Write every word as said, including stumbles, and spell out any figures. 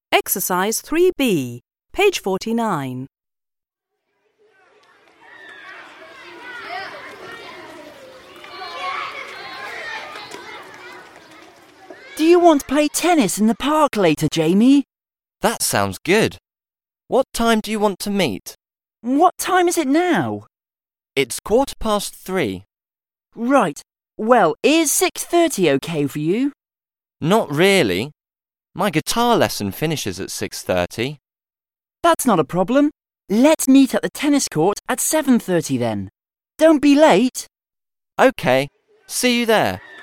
Exercise three B, page forty-nine. Do you want to play tennis in the park later, Jamie? That sounds good. What time do you want to meet? What time is it now? It's quarter past three. Right. Well, is six thirty okay for you? Not really. My guitar lesson finishes at six thirty. That's not a problem. Let's meet at the tennis court at seven thirty then. Don't be late. OK, see you there.